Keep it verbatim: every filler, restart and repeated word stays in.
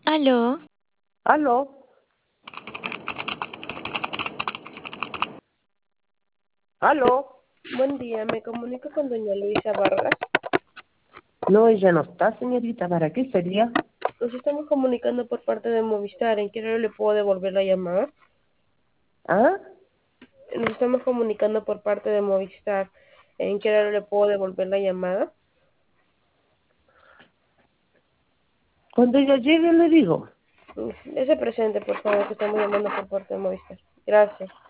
Aló, Aló, aló. Buen día, me comunico con doña Luisa Vargas. No, ella no está, señorita. ¿Para qué sería? Nos estamos comunicando por parte de Movistar. ¿En qué hora le puedo devolver la llamada? ¿Ah? Nos estamos comunicando por parte de Movistar. ¿En qué hora le puedo devolver la llamada? Cuando ella llegue le digo. Ese presente, por favor, que estamos llamando por parte de Movistar. Gracias.